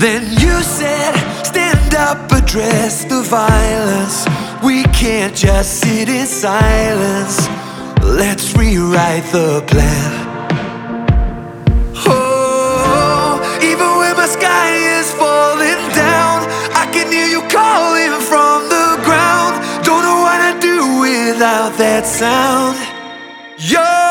Then you said, stand up, address the violence. We can't just sit in silence. Let's rewrite the plan. Oh, even when my sky is falling down, I can hear you calling from the ground. Don't know what I'd do without that sound. You're